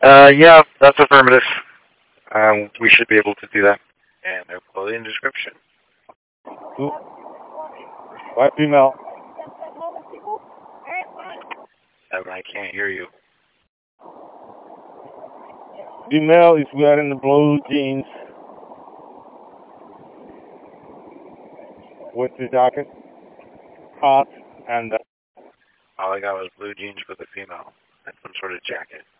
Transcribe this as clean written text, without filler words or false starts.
Yeah, that's affirmative. We should be able to do that. And their clothing description. Ooh. White female. Evan, I can't hear you. Female is wearing the blue jeans with the jacket, hot, and All I got was blue jeans with a female and some sort of jacket.